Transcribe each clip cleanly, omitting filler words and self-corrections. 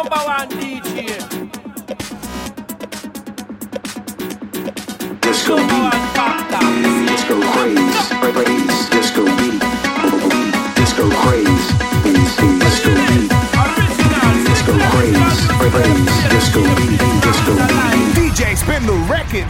number one DJ. Disco beat, disco craze, disco beat, disco craze, disco beat, disco craze, disco beat, disco beat. DJ spin the record.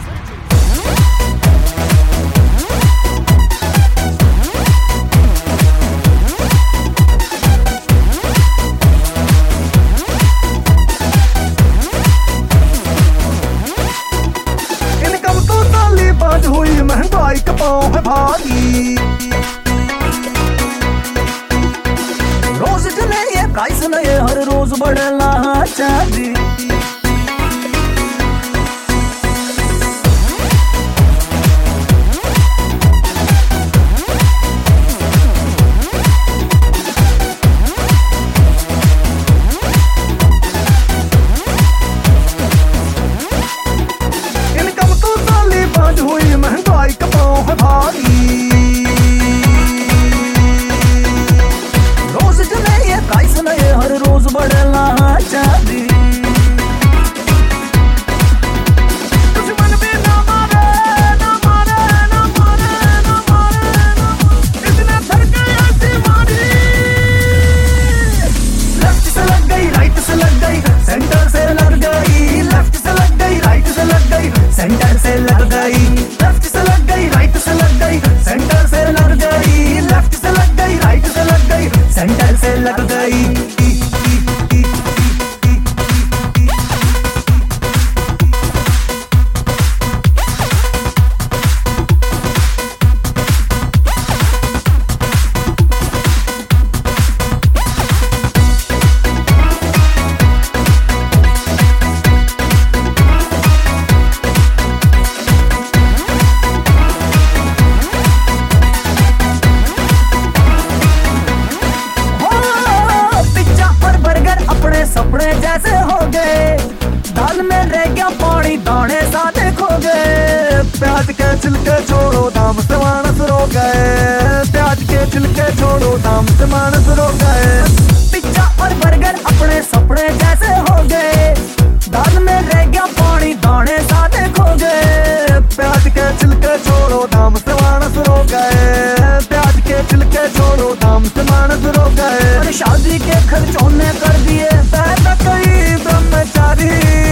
हुई महंगाई का पाँव है भारी, रोज चले ये प्राइस नए, हर रोज बढ़ला चांदी। हुई महंगाई का पाँव है भारी, रोज चले ये प्राइस नए, हर रोज बढ़ला चांदी। दुश्मन भी ना मारे, ना मारे, ना मारे, ना मारे, ना मारे, इतने थर गए ऐसी मारी। लेफ्ट से लग गई, राइट से लग गई, सेंटर से लग गई, लेफ्ट से लग गई, राइट से लग गई, सेंटर से लग गई, लेफ्ट से लग गई, राइट से लग गई, सेंटर से लग गई, लेफ्ट से लग गई, राइट से लग गई, सेंटर से लग गई। सपने जैसे हो गए, दाल में रह गया पानी, दाने साथे खो गए। प्याज के छिलके छोड़ो, दाम से मानस रो गए, प्याज के छिलके छोड़ो, दाम से मानस रो गए। पिज्जा और बर्गर अपने सपने जैसे हो गए, दाल में रह गया पानी, दाने साथे खो गए। प्याज के छिलके छोड़ो, दाम से मानस रो गए, प्याज के छिलके छोड़ो, दाम से मानस रो गए। और शादी के खर्चों ने कर दिए पैदा कई ब्रह्मचारी।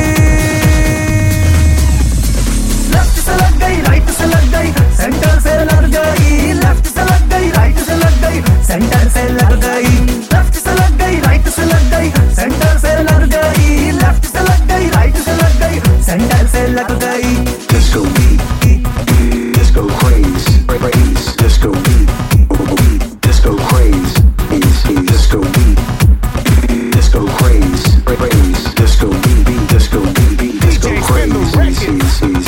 लेफ्ट से लग गई, राइट से लग गई, सेंटर से लग गई, लेफ्ट से लग गई, राइट से लग गई, सेंटर से लग गई, लेफ्ट से लग गई, राइट से लग गई, सेंटर से लग गई, लेफ्ट से लग गई, राइट से लग गई, सेंटर से लग गई। Disco beat, disco craze, disco beat, disco craze, disco beat, disco craze, disco beat, disco beat, disco craze.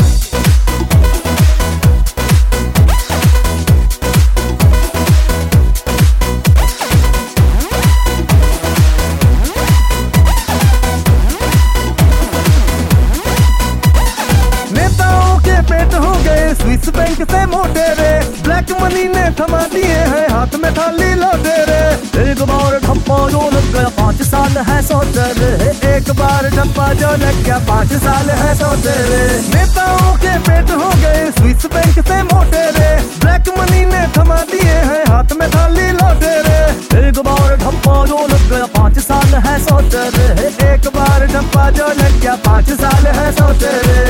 पेट हो गए स्विस बैंक से मोटे रे, ब्लैक मनी ने थमा दिए हैं हाथ में थाली लौटे रे। एक बार ठप्पा जो लग गया 5 साल है सोते रे, एक बार ठप्पा जो लग गया 5 साल है सोते रे। नेताओं के पेट हो गए स्विस बैंक से मोटे रे, ब्लैक मनी ने थमा दिए हैं हाथ में थाली लौटे रे। एक बार ठप्पा जो लग गया 5 साल है सोते रे, एक बार ठप्पा जो लग गया 5 साल है सोते रे।